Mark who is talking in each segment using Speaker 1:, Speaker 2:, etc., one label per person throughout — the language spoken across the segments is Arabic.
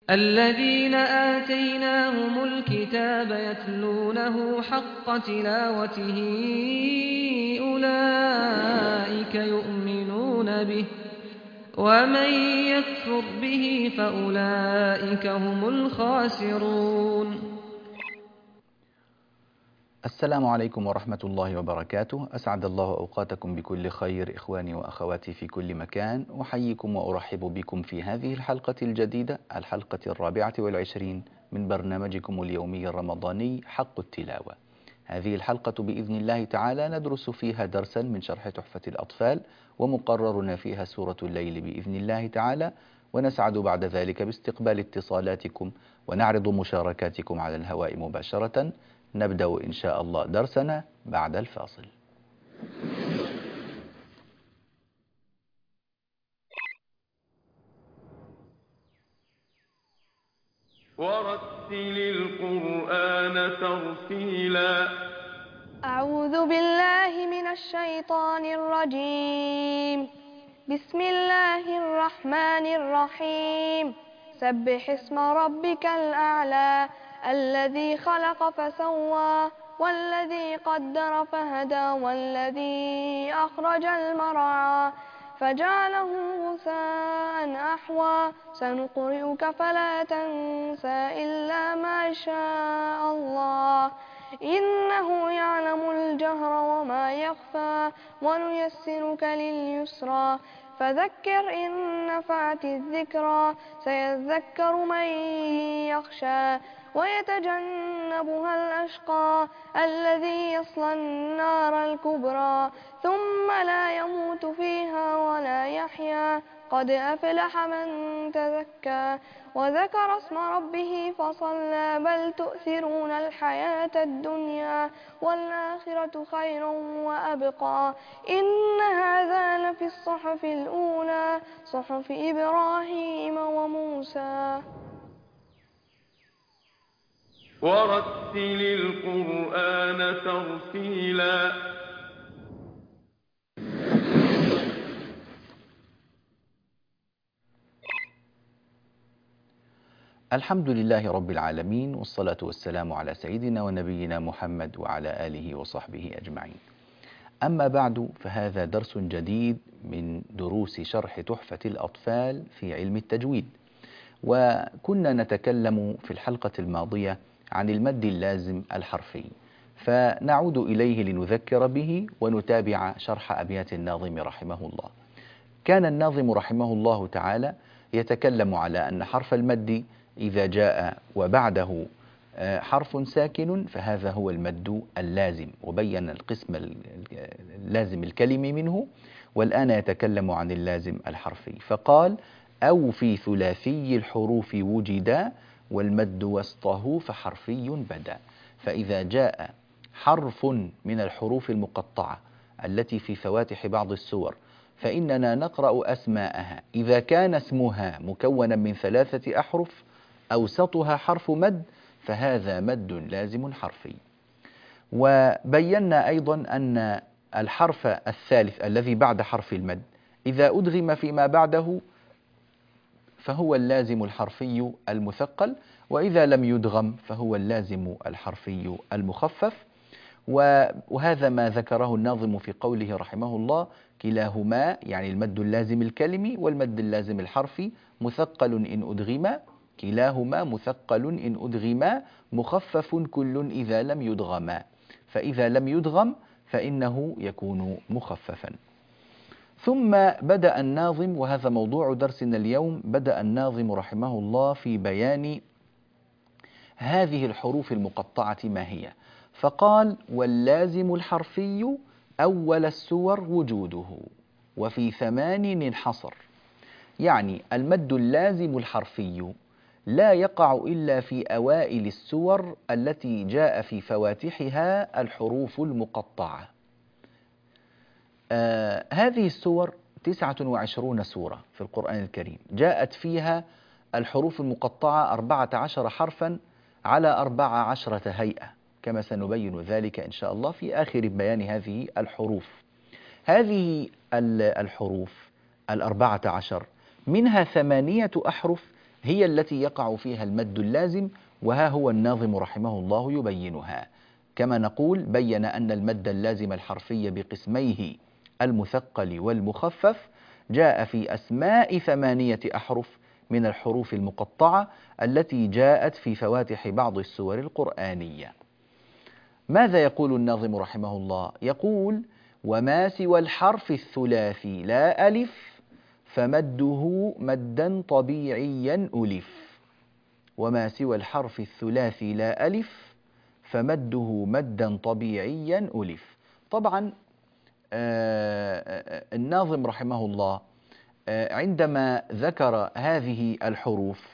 Speaker 1: الذين آتيناهم الكتاب يتلونه حق تلاوته أولئك يؤمنون به ومن يكفر به فأولئك هم الخاسرون.
Speaker 2: السلام عليكم ورحمة الله وبركاته. أسعد الله أوقاتكم بكل خير إخواني وأخواتي في كل مكان. أحييكم وأرحب بكم في هذه الحلقة الجديدة، الحلقة 24 من برنامجكم اليومي الرمضاني حق التلاوة. هذه الحلقة بإذن الله تعالى ندرس فيها درسا من شرح تحفة الأطفال، ومقررنا فيها سورة الليل بإذن الله تعالى، ونسعد بعد ذلك باستقبال اتصالاتكم ونعرض مشاركاتكم على الهواء مباشرة. نبدأ إن شاء الله درسنا بعد الفاصل.
Speaker 3: ورتل القرآن ترتيلا.
Speaker 4: أعوذ بالله من الشيطان الرجيم. بسم الله الرحمن الرحيم. سبح اسم ربك الأعلى الذي خلق فسوى والذي قدر فهدى والذي أخرج المرعى فجعله غثاء أحوى سنقرئك فلا تنسى إلا ما شاء الله إنه يعلم الجهر وما يخفى ونيسرك لليسرى فذكر إن نفعت الذكرى سيذكر من يخشى ويتجنبها الأشقى الذي يصلى النار الكبرى ثم لا يموت فيها ولا يحيا قد أفلح من تزكى وذكر اسم ربه فصلى بل تؤثرون الحياة الدنيا والآخرة خير وأبقى إن هذا لفي الصحف الأولى صحف إبراهيم وموسى.
Speaker 3: ورتل القرآن ترتيلا.
Speaker 2: الحمد لله رب العالمين، والصلاة والسلام على سيدنا ونبينا محمد وعلى آله وصحبه أجمعين. أما بعد، فهذا درس جديد من دروس شرح تحفة الأطفال في علم التجويد. وكنا نتكلم في الحلقة الماضية عن المد اللازم الحرفي، فنعود إليه لنذكر به ونتابع شرح أبيات الناظم رحمه الله. كان الناظم رحمه الله تعالى يتكلم على أن حرف المد إذا جاء وبعده حرف ساكن فهذا هو المد اللازم، وبين القسم اللازم الكلمي منه، والآن يتكلم عن اللازم الحرفي. فقال: أو في ثلاثي الحروف وجدا والمد وسطه فحرفي بدا. فإذا جاء حرف من الحروف المقطعة التي في فواتح بعض السور فإننا نقرأ أسماءها إذا كان اسمها مكونا من 3 أحرف أوسطها حرف مد فهذا مد لازم حرفي. وبينا أيضا أن الحرف الثالث الذي بعد حرف المد إذا أدغم فيما بعده فهو اللازم الحرفي المثقل، وإذا لم يدغم فهو اللازم الحرفي المخفف. وهذا ما ذكره الناظم في قوله رحمه الله: كلاهما، يعني المد اللازم الكلمي والمد اللازم الحرفي، مثقل إن أدغما، كلاهما مثقل إن أدغما، مخفف كل إذا لم يدغما. فإذا لم يدغم فإنه يكون مخففا. ثم بدأ الناظم، وهذا موضوع درسنا اليوم، بدأ الناظم رحمه الله في بيان هذه الحروف المقطعة ما هي، فقال: واللازم الحرفي أول السور وجوده وفي 8 انحصر. يعني المد اللازم الحرفي لا يقع إلا في أوائل السور التي جاء في فواتحها الحروف المقطعة. هذه السور 29 سورة في القرآن الكريم، جاءت فيها الحروف المقطعة 14 حرفا على 14 هيئة، كما سنبين ذلك إن شاء الله في آخر بيان هذه الحروف. هذه الحروف 14 منها 8 أحرف هي التي يقع فيها المد اللازم، وها هو الناظم رحمه الله يبينها. كما نقول بين أن المد اللازم الحرفي بقسميه المثقل والمخفف جاء في أسماء 8 أحرف من الحروف المقطعة التي جاءت في فواتح بعض السور القرآنية. ماذا يقول الناظم رحمه الله؟ يقول: وما سوى الحرف الثلاثي لا ألف فمده مدا طبيعيا ألف. وما سوى الحرف الثلاثي لا ألف فمده مدا طبيعيا ألف. طبعا الناظم رحمه الله عندما ذكر هذه الحروف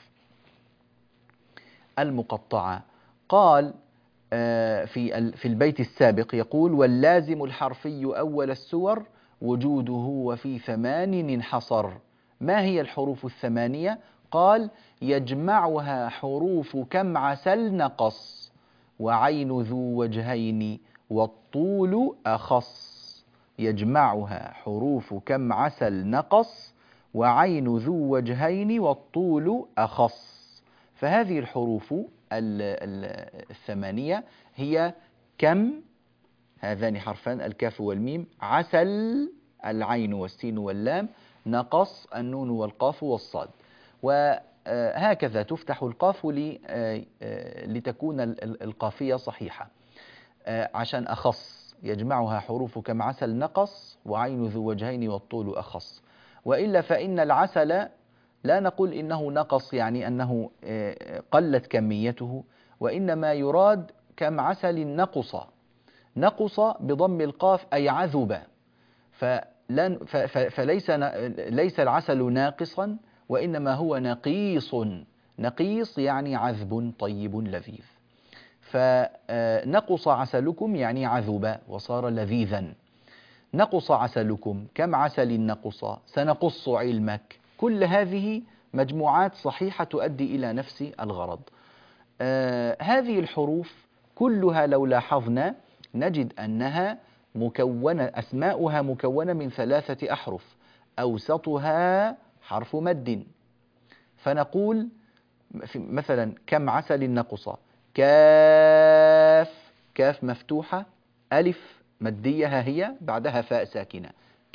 Speaker 2: المقطعة قال في البيت السابق يقول: واللازم الحرفي أول السور وجوده وفي 8 انحصر. ما هي الحروف 8؟ قال: يجمعها حروف كم عسل نقص وعين ذو وجهين والطول أخص. يجمعها حروف كم عسل نقص وعين ذو وجهين والطول أخص. فهذه الحروف 8 هي كم، هذان حرفان الكاف والميم، عسل العين والسين واللام، نقص النون والقاف والصاد. وهكذا تفتح القاف لتكون القافية صحيحة عشان أخص. يجمعها حروف كم عسل نقص وعين ذو وجهين والطول أخص. وإلا فإن العسل لا نقول إنه نقص يعني أنه قلت كميته، وإنما يراد كم عسل نقص. نقص بضم القاف أي عذب، فليس العسل ناقصا وإنما هو نقيص. نقيص يعني عذب طيب لذيذ. فنقص عسلكم يعني عذب وصار لذيذا. نقص عسلكم، كم عسل نقص، سنقص علمك. كل هذه مجموعات صحيحة تؤدي إلى نفس الغرض. هذه الحروف كلها لو لاحظنا نجد أنها مكونة، أسماؤها مكونة من 3 أحرف، أوسطها حرف مد. فنقول مثلا كم عسل نقص، كاف، كاف مفتوحة، ألف مدية ها هي بعدها فاء ساكنة،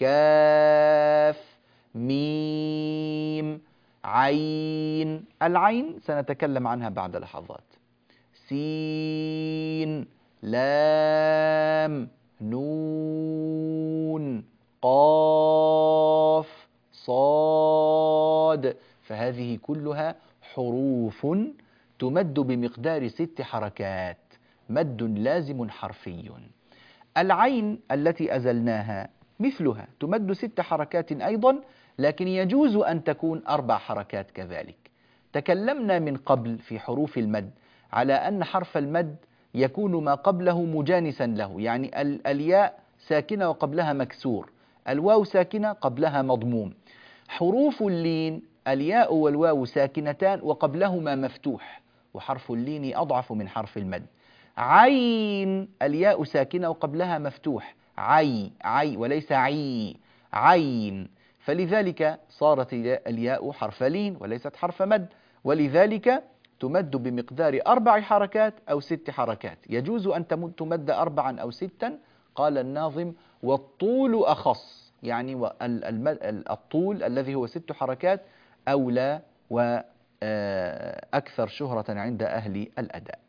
Speaker 2: كاف، ميم، عين. العين سنتكلم عنها بعد لحظات. سين، لام، نون، قاف، صاد. فهذه كلها حروف تمد بمقدار 6 حركات، مد لازم حرفي. العين التي أزلناها مثلها تمد 6 حركات أيضا، لكن يجوز أن تكون 4 حركات كذلك. تكلمنا من قبل في حروف المد على أن حرف المد يكون ما قبله مجانسا له، يعني الياء ساكنة وقبلها مكسور، الواو ساكنة قبلها مضموم. حروف اللين الياء والواو ساكنتان وقبلهما مفتوح، وحرف اللين أضعف من حرف المد. عين الياء ساكنة وقبلها مفتوح، عي، عي وليس عي، عين. فلذلك صارت الياء حرف لين وليست حرف مد، ولذلك تمد بمقدار 4 حركات أو 6 حركات. يجوز أن تمد 4 أو 6. قال الناظم: والطول أخص، يعني الطول الذي هو 6 حركات أولى وأكثر شهرة عند أهل الأداء.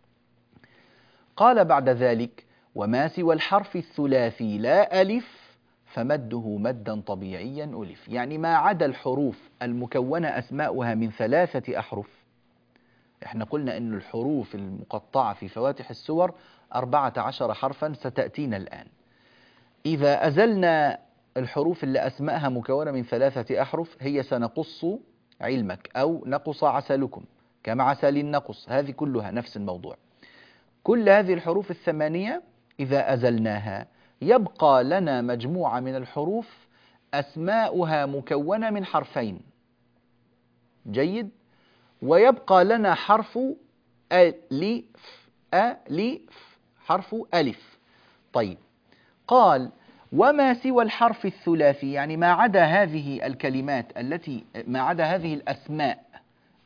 Speaker 2: قال بعد ذلك: وما سوى الحرف الثلاثي لا ألف فمده مدا طبيعيا ألف. يعني ما عدا الحروف المكونة أسماؤها من 3 أحرف. احنا قلنا أن الحروف المقطعة في فواتح السور 14 حرفا ستأتينا الآن. إذا أزلنا الحروف اللي أسماءها مكونة من 3 أحرف هي سنقص علمك أو نقص عسلكم، كما عسل نقص، هذه كلها نفس الموضوع. كل هذه الحروف 8 إذا أزلناها يبقى لنا مجموعة من الحروف أسماؤها مكونة من حرفين. جيد. ويبقى لنا حرف ألف، ألف، حرف ألف. طيب، قال: وما سوى الحرف الثلاثي، يعني ما عدا هذه الكلمات ما عدا هذه الأسماء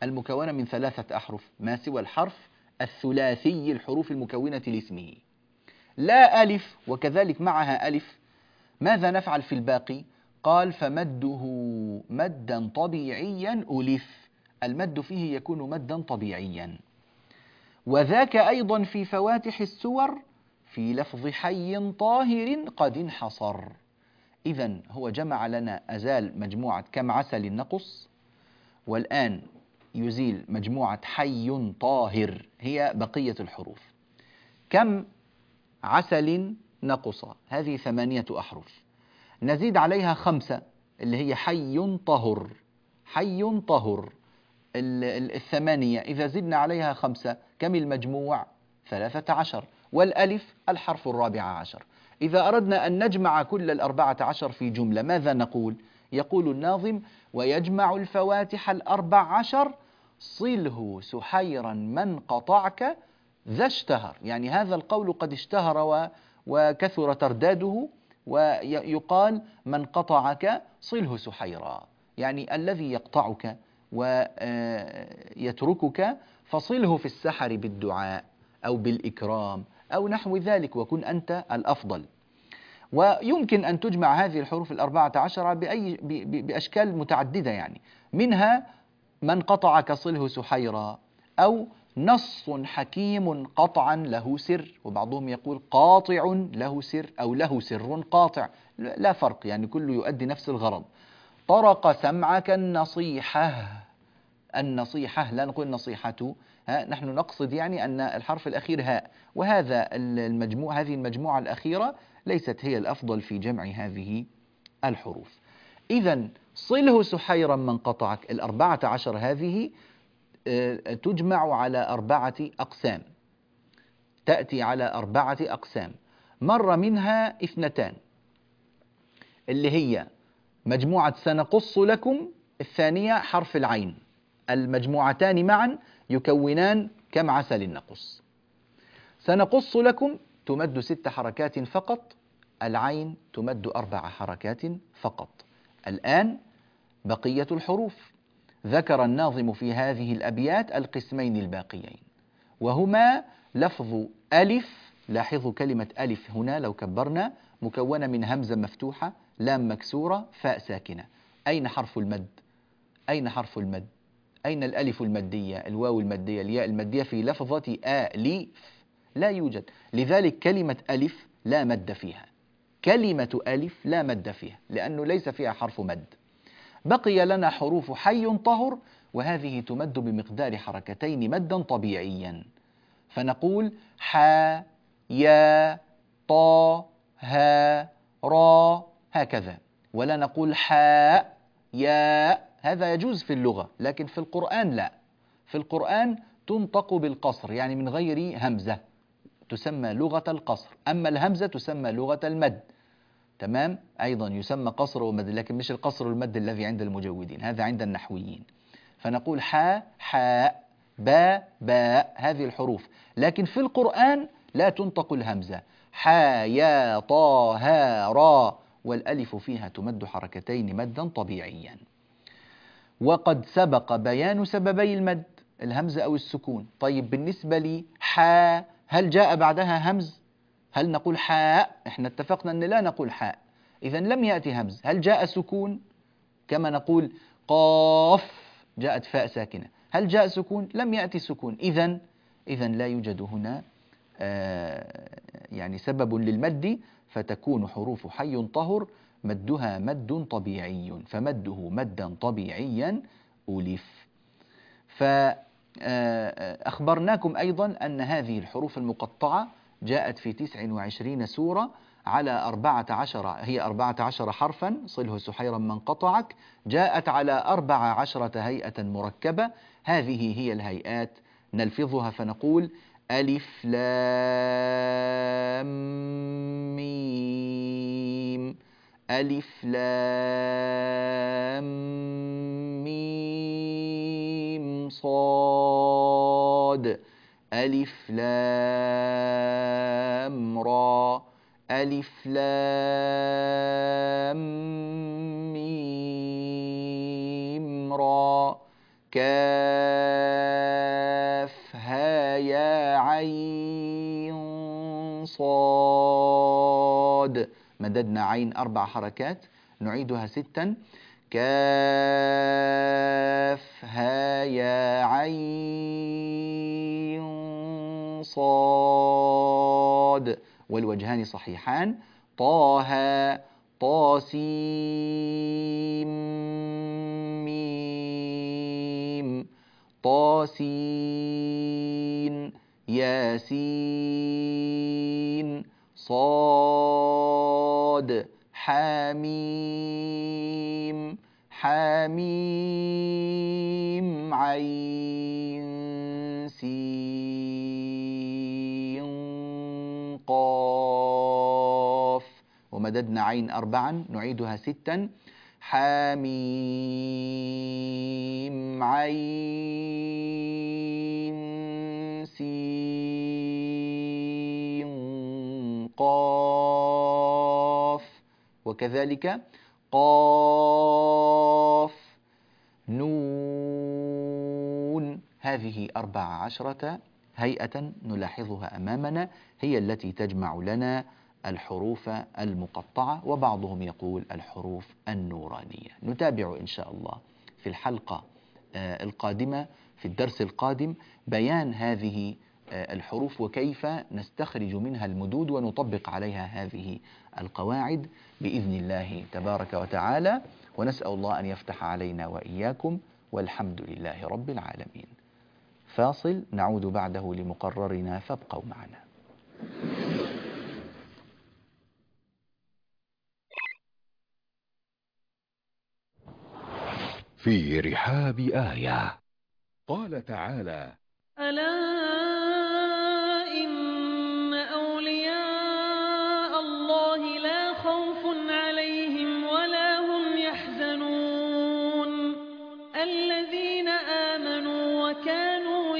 Speaker 2: المكونة من 3 أحرف ما سوى الحرف الثلاثي الحروف المكونة لاسمه. لا ألف وكذلك معها ألف، ماذا نفعل في الباقي؟ قال فمده مدا طبيعيا ألف، المد فيه يكون مدا طبيعيا. وذاك أيضا في فواتح السور في لفظ حي طاهر قد انحصر. إذن هو جمع لنا أزال مجموعة كم عسل نقص، والآن يزيل مجموعة حي طاهر هي بقية الحروف. كم عسل نقص هذه 8 أحرف، نزيد عليها 5 اللي هي حي طهر. حي طهر الثمانية إذا زدنا عليها 5 كم المجموع؟ 13. والألف الحرف 14. إذا أردنا أن نجمع كل 14 في جملة ماذا نقول؟ يقول الناظم: ويجمع الفواتح 14 صله سحيرا من قطعك ذا اشتهر. يعني هذا القول قد اشتهر وكثر ترداده، ويقال من قطعك صله سحيرا، يعني الذي يقطعك ويتركك فصله في السحر بالدعاء أو بالإكرام أو نحو ذلك، وكن أنت الأفضل. ويمكن أن تجمع هذه الحروف 14 بأشكال متعددة، يعني منها من قطعك صله سحيرا، أو نص حكيم قطعا له سر، وبعضهم يقول قاطع له سر أو له سر قاطع، لا فرق، يعني كله يؤدي نفس الغرض. طرق سمعك النصيحة، النصيحة لا نقول نصيحة، نحن نقصد يعني أن الحرف الأخير هاء، وهذا هذه المجموعة الأخيرة ليست هي الأفضل في جمع هذه الحروف. إذن صله سحيرا من قطعك 14 هذه تجمع على 4 أقسام، تأتي على 4 أقسام. مرة منها 2 اللي هي مجموعة سنقص لكم، الثانية حرف العين، المجموعتان معا يكونان كم عسل نقص. سنقص لكم تمد 6 حركات فقط، العين تمد 4 حركات فقط. الآن بقية الحروف، ذكر الناظم في هذه الأبيات القسمين الباقيين، وهما لفظ ألف. لاحظوا كلمة ألف هنا لو كبرنا مكونة من همزة مفتوحة، لام مكسورة، فاء ساكنة. أين حرف المد؟ أين حرف المد؟ أين الألف المادية، الواو المادية، الياء المادية في لفظة آلف؟ لا يوجد. لذلك كلمة ألف لا مد فيها، كلمة ألف لا مد فيها لأنه ليس فيها حرف مد. بقي لنا حروف حي طهر، وهذه تمد بمقدار حركتين مدا طبيعيا، فنقول حا يا طا ها را هكذا، ولا نقول حاء يا. هذا يجوز في اللغة لكن في القرآن لا، في القرآن تنطق بالقصر يعني من غير همزة، تسمى لغة القصر، أما الهمزة تسمى لغة المد. تمام، أيضا يسمى قصر ومد، لكن مش القصر والمد الذي عند المجودين، هذا عند النحويين. فنقول حاء حاء باء باء هذه الحروف، لكن في القرآن لا تنطق الهمزة، حا يا طا ها را، والألف فيها تمد حركتين مدا طبيعيا. وقد سبق بيان سببي المد، الهمزة أو السكون. طيب بالنسبة لي حا، هل جاء بعدها همز؟ هل نقول حاء؟ احنا اتفقنا أن لا نقول حاء، إذا لم يأتي همز. هل جاء سكون كما نقول قاف جاءت فاء ساكنة؟ هل جاء سكون؟ لم يأتي سكون. إذا لا يوجد هنا يعني سبب للمد، فتكون حروف حي طهر مدها مد طبيعي، فمده مدا طبيعيا ألف. فأخبرناكم أيضا أن هذه الحروف المقطعة جاءت في 29 سورة على 14، هي 14 حرفا، صله سحيرا من قطعك، جاءت على 14 هيئة مركبة. هذه هي الهيئات، نلفظها فنقول ألف لام ميم، ألف لام ميم صاد، ألف لام را، ألف لام ميم را، كاف صاد. مددنا عين 4 حركات، نعيدها 6. كاف ها يا عين صاد، والوجهان صحيحان. طه طاسيم ميم طاسين ياسين صاد حاميم حاميم عين سين قاف. ومددنا عين 4، نعيدها 6. حاميم عين سين قاف. وكذلك قاف نون. هذه 14 هيئة نلاحظها أمامنا، هي التي تجمع لنا الحروف المقطعة، وبعضهم يقول الحروف النورانية. نتابع إن شاء الله في الحلقة القادمة، في الدرس القادم، بيان هذه الحروف وكيف نستخرج منها المدود ونطبق عليها هذه القواعد بإذن الله تبارك وتعالى. ونسأل الله أن يفتح علينا وإياكم، والحمد لله رب العالمين. فاصل نعود بعده لمقررنا، فابقوا معنا.
Speaker 5: في رحاب آية. قال تعالى:
Speaker 1: ألا إن أولياء الله لا خوف عليهم ولا هم يحزنون الذين آمنوا وكانوا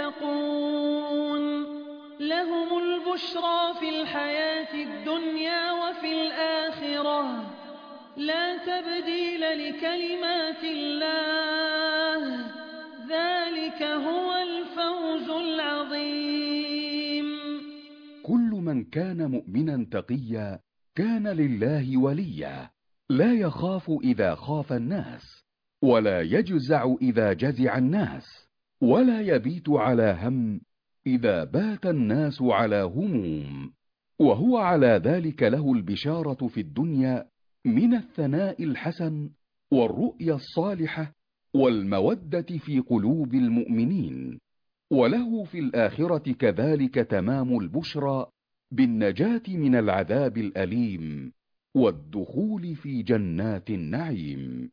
Speaker 1: يتقون لهم البشرى في الحياة الدنيا وفي الآخرة لا تبديل لكلمات الله ذلك هو الفوز العظيم.
Speaker 5: كل من كان مؤمنا تقيا كان لله وليا، لا يخاف إذا خاف الناس، ولا يجزع إذا جزع الناس، ولا يبيت على هم إذا بات الناس على هموم، وهو على ذلك له البشارة في الدنيا من الثناء الحسن والرؤيا الصالحة والمودة في قلوب المؤمنين، وله في الآخرة كذلك تمام البشرى بالنجاة من العذاب الأليم والدخول في جنات النعيم.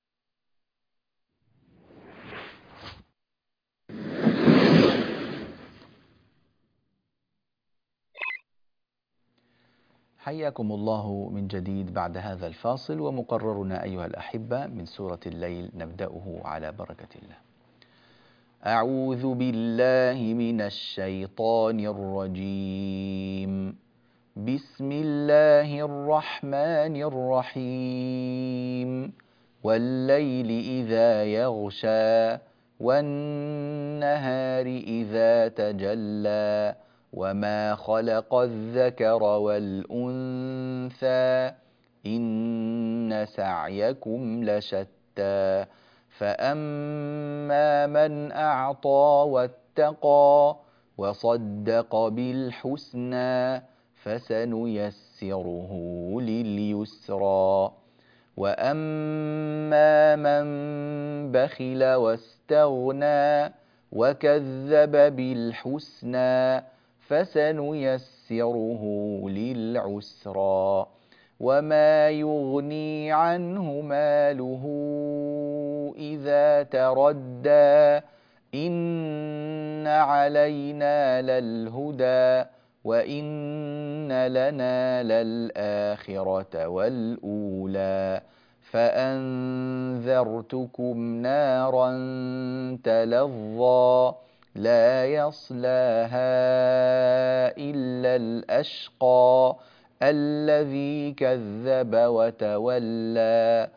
Speaker 2: حياكم الله من جديد بعد هذا الفاصل، ومقررنا أيها الأحبة من سورة الليل نبدأه على بركة الله. أعوذ بالله من الشيطان الرجيم. بسم الله الرحمن الرحيم. والليل إذا يغشى والنهار إذا تجلى وما خلق الذكر والأنثى إن سعيكم لشتى فأما من أعطى واتقى وصدق بالحسنى فسنيسره لليسرى وأما من بخل واستغنى وكذب بالحسنى فسنيسره للعسرى وما يغني عنه ماله إذا تردى إن علينا للهدى وإن لنا للآخرة والأولى فأنذرتكم نارا تلظى لا يصلاها إلا الأشقى الذي كذب وتولى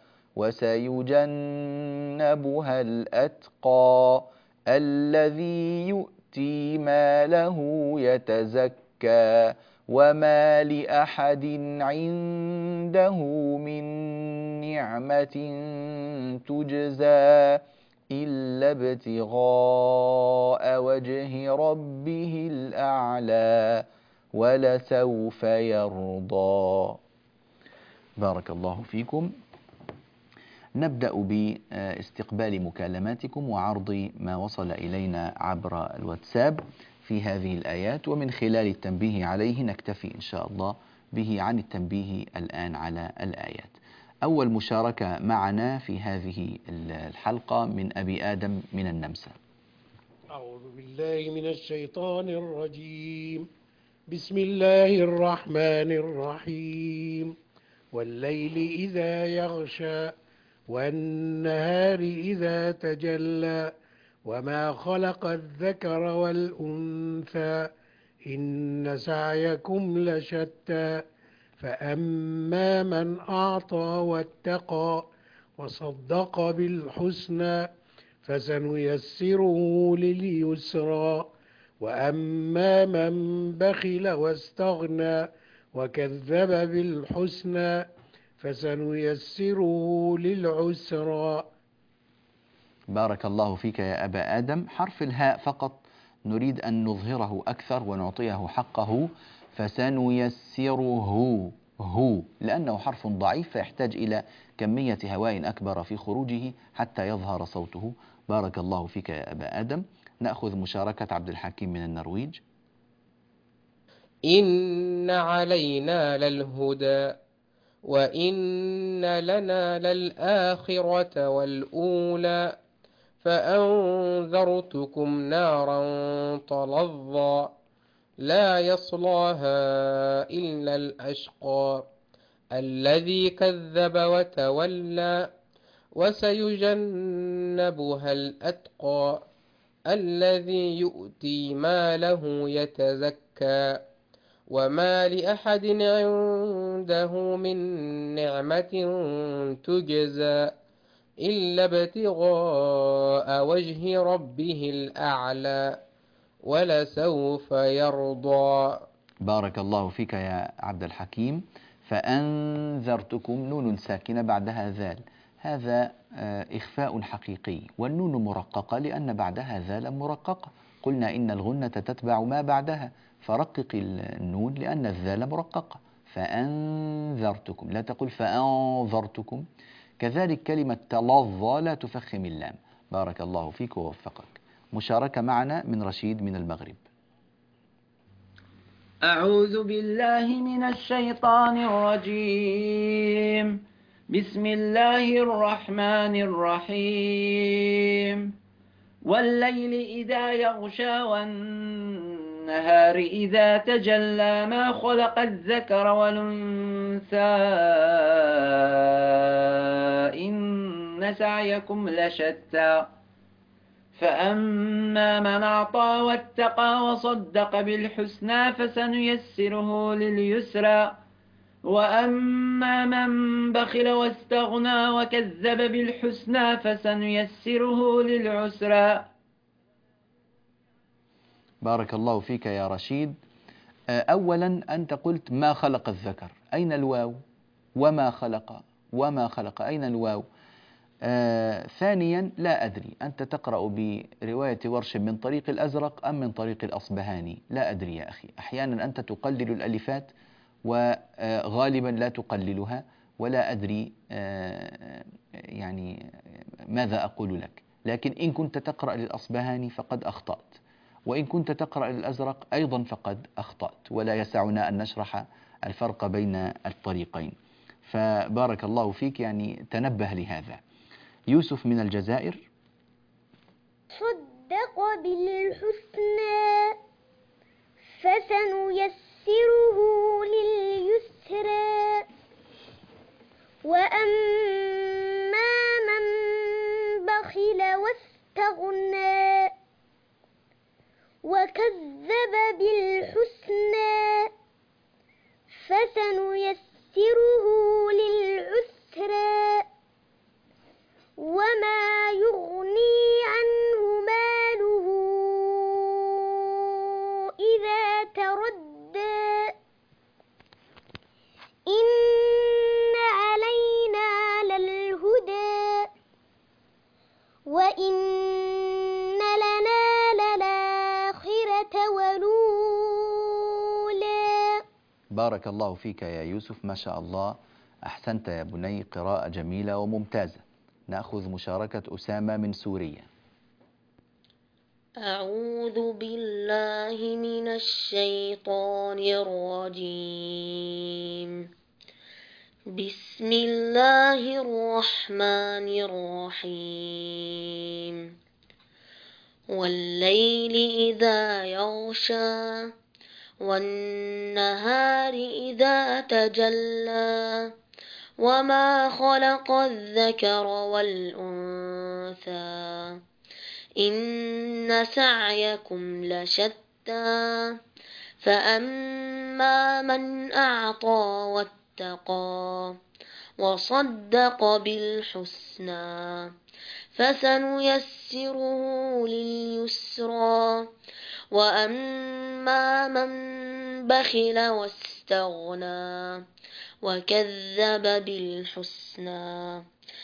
Speaker 2: وسيجنبها الأتقى الذي يؤتي ماله يتزكى وما لأحد عنده من نعمة تجزى إلا ابتغاء وجه ربه الأعلى ولسوف يرضى. بارك الله فيكم. نبدأ باستقبال مكالماتكم وعرض ما وصل إلينا عبر الواتساب في هذه الآيات، ومن خلال التنبيه عليه نكتفي إن شاء الله به عن التنبيه الآن على الآيات. أول مشاركة معنا في هذه الحلقة من أبي آدم من النمسا.
Speaker 6: أعوذ بالله من الشيطان الرجيم. بسم الله الرحمن الرحيم. والليل إذا يغشى والنهار إذا تجلى وما خلق الذكر والأنثى إن سعيكم لشتى فأما من أعطى واتقى وصدق بالحسنى فسنيسره لليسرى وأما من بخل واستغنى وكذب بالحسنى فسنيسره للعسرى.
Speaker 2: بارك الله فيك يا أبا آدم. حرف الهاء فقط نريد أن نظهره أكثر ونعطيه حقه، فسنيسره هو، لأنه حرف ضعيف فيحتاج إلى كمية هواء أكبر في خروجه حتى يظهر صوته. بارك الله فيك يا أبا آدم. نأخذ مشاركة عبد الحكيم من النرويج.
Speaker 7: إن علينا للهدى وإن لنا للآخرة والأولى فأنذرتكم نارا تلظى لا يصلاها إلا الأشقى الذي كذب وتولى وسيجنبها الأتقى الذي يؤتي ماله يتزكى وما لأحد عنده من نعمة تجزى إلا ابتغاء وجه ربه الأعلى ولسوف يرضى.
Speaker 2: بارك الله فيك يا عبد الحكيم. فأنذرتكم نون ساكنة بعدها ذال، هذا إخفاء حقيقي، والنون مرققة لأن بعدها ذال مرققة. قلنا إن الغنة تتبع ما بعدها، فرقق النون لأن الذال مرققة. فأنذرتكم، لا تقل فأنظرتكم. كذلك كلمة تلظى لا تفخم اللام. بارك الله فيك ووفقك. مشاركة معنا من رشيد من المغرب.
Speaker 8: أعوذ بالله من الشيطان الرجيم. بسم الله الرحمن الرحيم. والليل إذا يغشى والنهار إذا تجلى ما خلق الذكر والأنثى إن سعيكم لشتى فأما من أعطى واتقى وصدق بالحسنى فسنيسره لليسرى وأما من بخل واستغنى وكذب بالحسنى فسنيسره للعسرى.
Speaker 2: بارك الله فيك يا رشيد. أولا أنت قلت ما خلق الذكر، أين الواو؟ وما خلق أين الواو؟ ثانيا لا أدري أنت تقرأ برواية ورش من طريق الأزرق أم من طريق الأصبهاني؟ لا أدري يا أخي. أحيانا أنت تقلل الألفات وغالبا لا تقللها، ولا أدري يعني ماذا أقول لك. لكن إن كنت تقرأ للأصبهاني فقد أخطأت، وإن كنت تقرأ للأزرق أيضا فقد أخطأت، ولا يسعنا أن نشرح الفرق بين الطريقين. فبارك الله فيك، يعني تنبه لهذا. يوسف من الجزائر.
Speaker 9: صدق بالحسنى فسنيسره لليسرى وأما من بخل واستغنى وكذب بالحسنى فسنيسره للعسرى وما يغني عنه ماله إذا تردى
Speaker 2: بارك الله فيك يا يوسف، ما شاء الله، أحسنت يا بني، قراءة جميلة وممتازة. نأخذ مشاركة أسامة من سوريا.
Speaker 9: أعوذ بالله من الشيطان الرجيم. بسم الله الرحمن الرحيم. والليل إذا يغشى والنهار إذا تجلى وما خلق الذكر والأنثى إن سعيكم لشتى فأما من أعطى واتقى وصدق بالحسنى فسنيسره لليسرى وأما من بخل واستغنى وكذب بالحسنى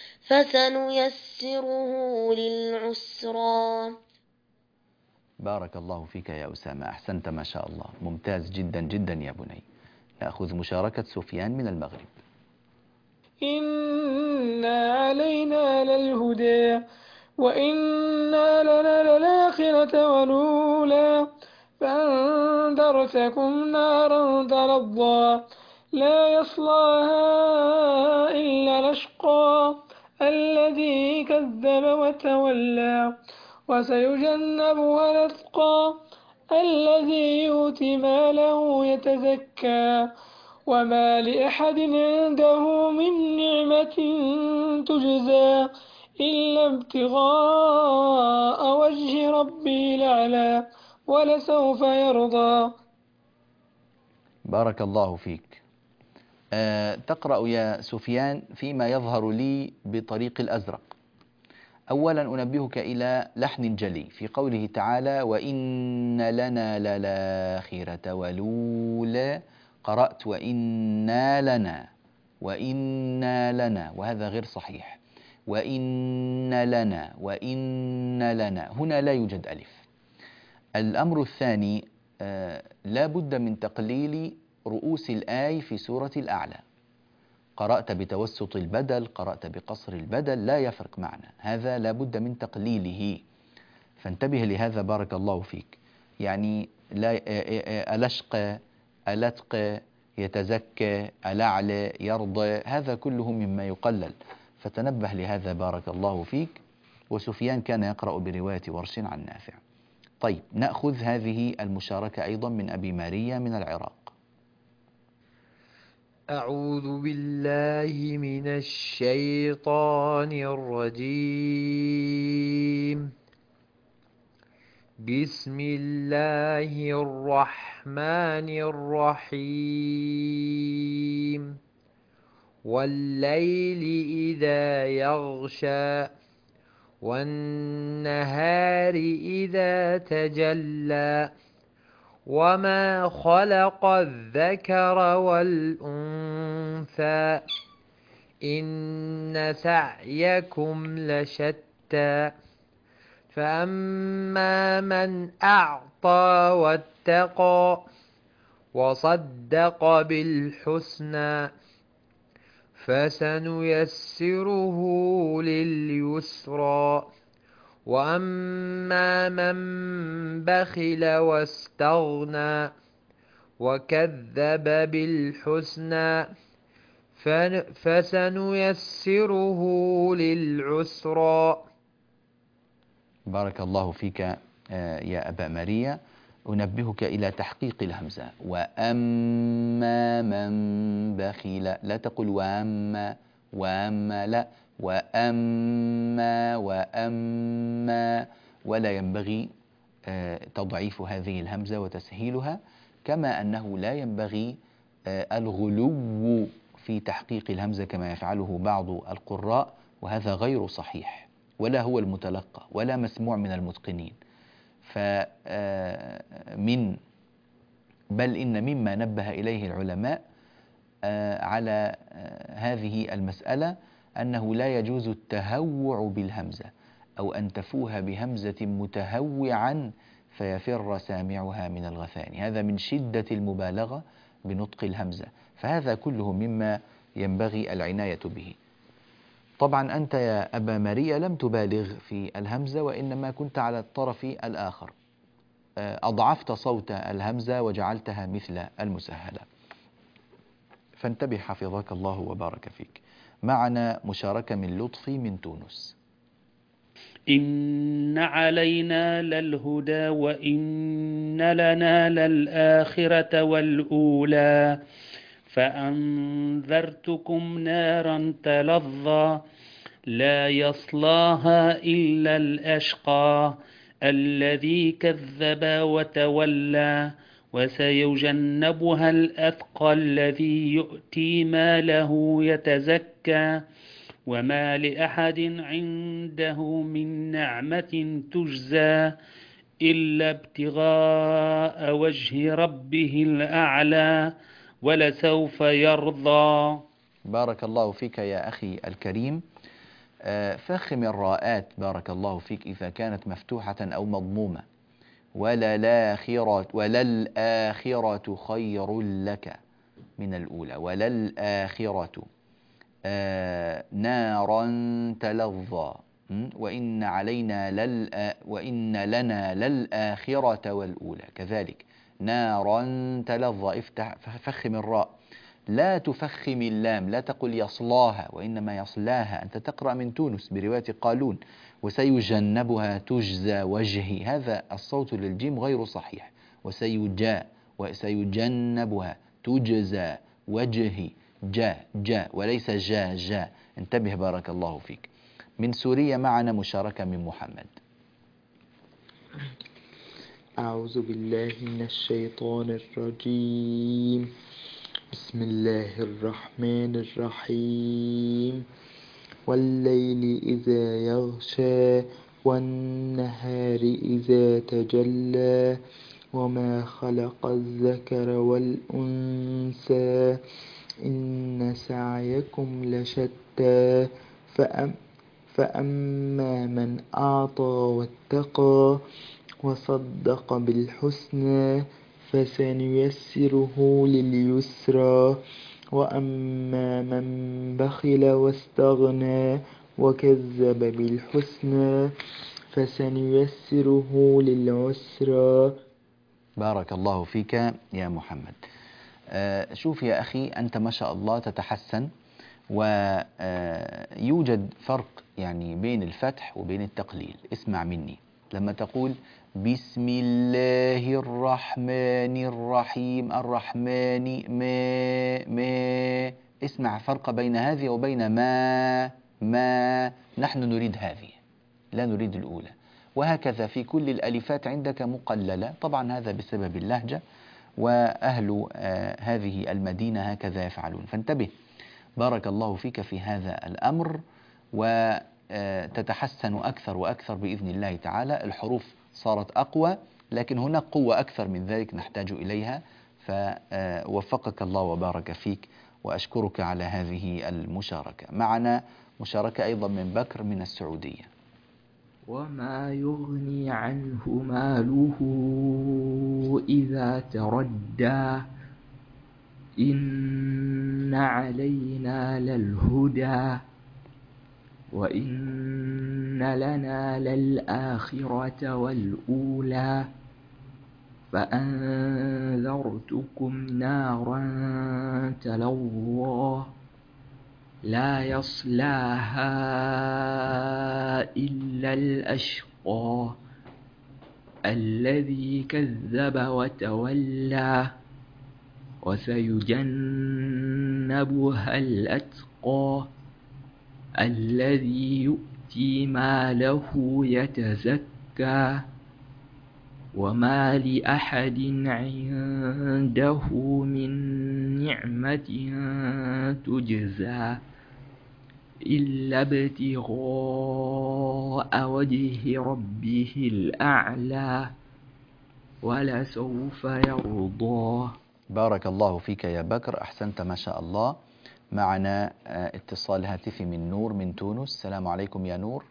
Speaker 9: فسنيسره للعسرى.
Speaker 2: بارك الله فيك يا أسامة، أحسنت ما شاء الله، ممتاز جدا جدا يا بني. نأخذ مشاركة سفيان من المغرب.
Speaker 10: إنا علينا للهدى وإنا لنا للآخرة والأولى فأنذرتكم نارا تلظى لا يصلاها إلا الأشقى الذي كذب وتولى وسيجنبها الأتقى الذي يؤتي ماله يتزكى وما لأحد عنده من نعمة تجزى إلا ابتغاء وجه ربه الأعلى ولسوف يرضى.
Speaker 2: بارك الله فيك. تقرأ يا سفيان فيما يظهر لي بطريق الأزرق. أولا أنبهك إلى لحن جلي في قوله تعالى وإن لنا للآخرة والأولى، قرأت وإنا لنا وهذا غير صحيح. وإن لنا هنا لا يوجد ألف. الأمر الثاني، لا بد من تقليل رؤوس الآي في سورة الأعلى. قرأت بتوسط البدل، قرأت بقصر البدل، لا يفرق معنا، هذا لا بد من تقليله، فانتبه لهذا بارك الله فيك. يعني لا ألشق، ألتق، يتزكى، ألعلى، يرضى، هذا كله مما يقلل، فتنبه لهذا بارك الله فيك. وسفيان كان يقرأ برواية ورش عن نافع. طيب، نأخذ هذه المشاركة أيضا من أبي ماريا من العراق.
Speaker 11: أعوذ بالله من الشيطان الرجيم. بسم الله الرحمن الرحيم. والليل إذا يغشى والنهار إذا تجلى وما خلق الذكر والأنثى إن سعيكم لشتى فأما من أعطى واتقى وصدق بالحسنى فسنيسره لليسرى وأما من بخل واستغنى وكذب بالحسنى فسنيسره للعسرى.
Speaker 2: بارك الله فيك يا أبا ماريا. أنبهك إلى تحقيق الهمزة. وأما من بخل، لا تقل وأما لا، وأما ولا ينبغي تضعيف هذه الهمزة وتسهيلها، كما أنه لا ينبغي الغلو في تحقيق الهمزة كما يفعله بعض القراء، وهذا غير صحيح ولا هو المتلقى ولا مسموع من المتقنين. بل إن مما نبه إليه العلماء على هذه المسألة أنه لا يجوز التهوع بالهمزة أو أن تفوه بهمزة متهوعا فيفر سامعها من الغثيان. هذا من شدة المبالغة بنطق الهمزة، فهذا كله مما ينبغي العناية به. طبعا أنت يا أبا ماريا لم تبالغ في الهمزة، وإنما كنت على الطرف الآخر، أضعفت صوت الهمزة وجعلتها مثل المسهلة، فانتبه حفظك الله وبارك فيك. معنا مشاركة من لطفي من تونس.
Speaker 12: إن علينا للهدى وإن لنا للآخرة والأولى فأنذرتكم نارا تلظى لا يصلاها إلا الأشقى الذي كذب وتولى وسيجنبها الأتقى الذي يؤتي ماله يتزكى وما لأحد عنده من نعمة تجزى إلا ابتغاء وجه ربه الأعلى ولسوف يرضى.
Speaker 2: بارك الله فيك يا أخي الكريم. فخم الراءات بارك الله فيك إذا كانت مفتوحة أو مضمومة. وللآخرة خير لك من الأولى. وللآخرة نارا تلظى وإن لنا للآخرة والأولى كذلك نارا تلظى. فخم الراء، لا تفخم اللام، لا تقل يصلاها وإنما يصلاها. أنت تقرأ من تونس برواية قالون. وسيجنبها تجزى وجهي، هذا الصوت للجيم غير صحيح. وسيجنبها تجزى وجهي جاء وليس جاء. انتبه بارك الله فيك. من سوريا معنا مشاركة من محمد.
Speaker 13: أعوذ بالله من الشيطان الرجيم. بسم الله الرحمن الرحيم. والليل إذا يغشى والنهار إذا تجلى وما خلق الذكر والأنثى إن سعيكم لشتى فأما من أعطى واتقى وصدق بالحسنى فسنيسره لليسرى وأما من بخل واستغنى وكذب بالحسنى فسنيسره للعسرى.
Speaker 2: بارك الله فيك يا محمد. شوف يا أخي، أنت ما شاء الله تتحسن، ويوجد فرق يعني بين الفتح وبين التقليل. اسمع مني لما تقول بسم الله الرحمن الرحيم، الرحمن ما اسمع فرق بين هذه وبين ما نحن نريد هذه، لا نريد الأولى. وهكذا في كل الألفات عندك مقللة، طبعا هذا بسبب اللهجة، وأهل هذه المدينة هكذا يفعلون. فانتبه بارك الله فيك في هذا الأمر، وتتحسن أكثر وأكثر بإذن الله تعالى. الحروف صارت أقوى، لكن هناك قوة أكثر من ذلك نحتاج إليها. فوفقك الله وبارك فيك، وأشكرك على هذه المشاركة. معنا مشاركة أيضا من بكر من السعودية.
Speaker 11: وما يغني عنه ماله إذا تردى إن علينا للهدى وإن لنا للآخرة والأولى فأنذرتكم نارا تلظى لا يصلاها إلا الأشقى الذي كذب وتولى وسيجنبها الأتقى الذي يؤتي ماله يتزكى وما لأحد عنده من نعمة تجزى إلا ابتغاء وجه ربه الأعلى ولسوف يرضى.
Speaker 2: بارك الله فيك يا بكر، أحسنت ما شاء الله. معنا اتصال هاتفي من نور من تونس. السلام عليكم يا نور.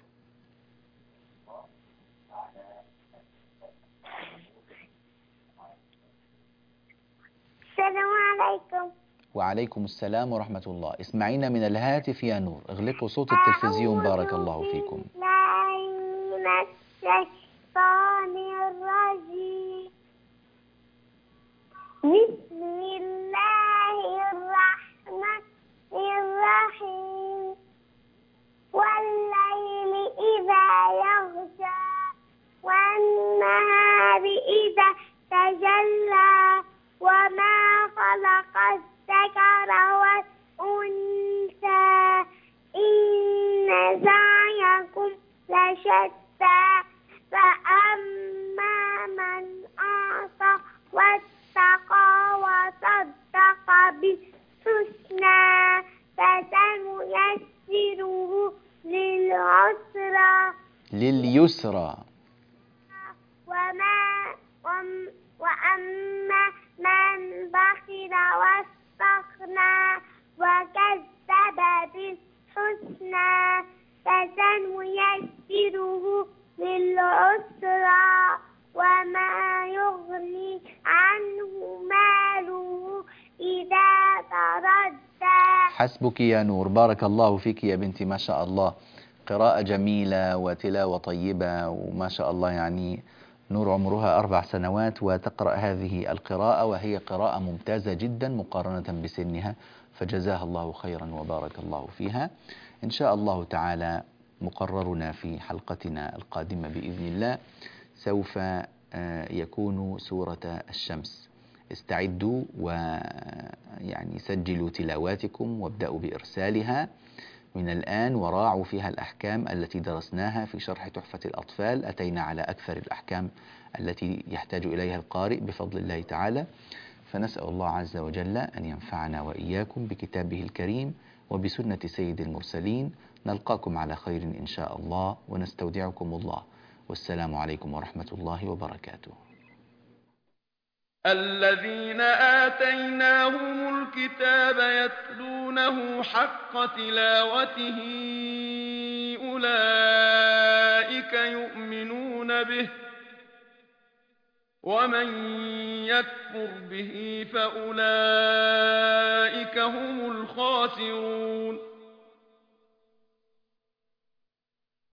Speaker 14: السلام عليكم.
Speaker 2: وعليكم السلام ورحمة الله. اسمعينا من الهاتف يا نور، اغلقوا صوت التلفزيون بارك الله فيكم.
Speaker 14: من الشيطان الرجيم. بسم الله الرحمن الرحيم. والليل إذا يغشى والنهار إذا تجلى وما خلق الذكر والأنثى إن سعيكم لشتى فأما من أعطى واتقى وصدق بالحسنى فسنيسره
Speaker 2: لليسرى
Speaker 14: وأما من بخل واستغنى وكذب بالحسنى فسنيسره للعسرى وما يغني عنه ماله إذا تردى.
Speaker 2: حسبك يا نور، بارك الله فيك يا بنتي، ما شاء الله، قراءة جميلة وتلاوة طيبة وما شاء الله. يعني نور عمرها 4 سنوات وتقرأ هذه القراءة، وهي قراءة ممتازة جدا مقارنة بسنها، فجزاها الله خيرا وبارك الله فيها. إن شاء الله تعالى مقررنا في حلقتنا القادمة بإذن الله سوف يكون سورة الشمس. استعدوا ويعني سجلوا تلاواتكم وابدأوا بإرسالها من الآن، وراعوا فيها الأحكام التي درسناها في شرح تحفة الأطفال. أتينا على أكثر الأحكام التي يحتاج إليها القارئ بفضل الله تعالى. فنسأل الله عز وجل أن ينفعنا وإياكم بكتابه الكريم وبسنة سيد المرسلين. نلقاكم على خير إن شاء الله، ونستودعكم الله، والسلام عليكم ورحمة الله وبركاته.
Speaker 3: الذين آتيناهم الكتاب يتلونه حق تلاوته أولئك يؤمنون به، ومن يكفر به فأولئك هم الخاسرون.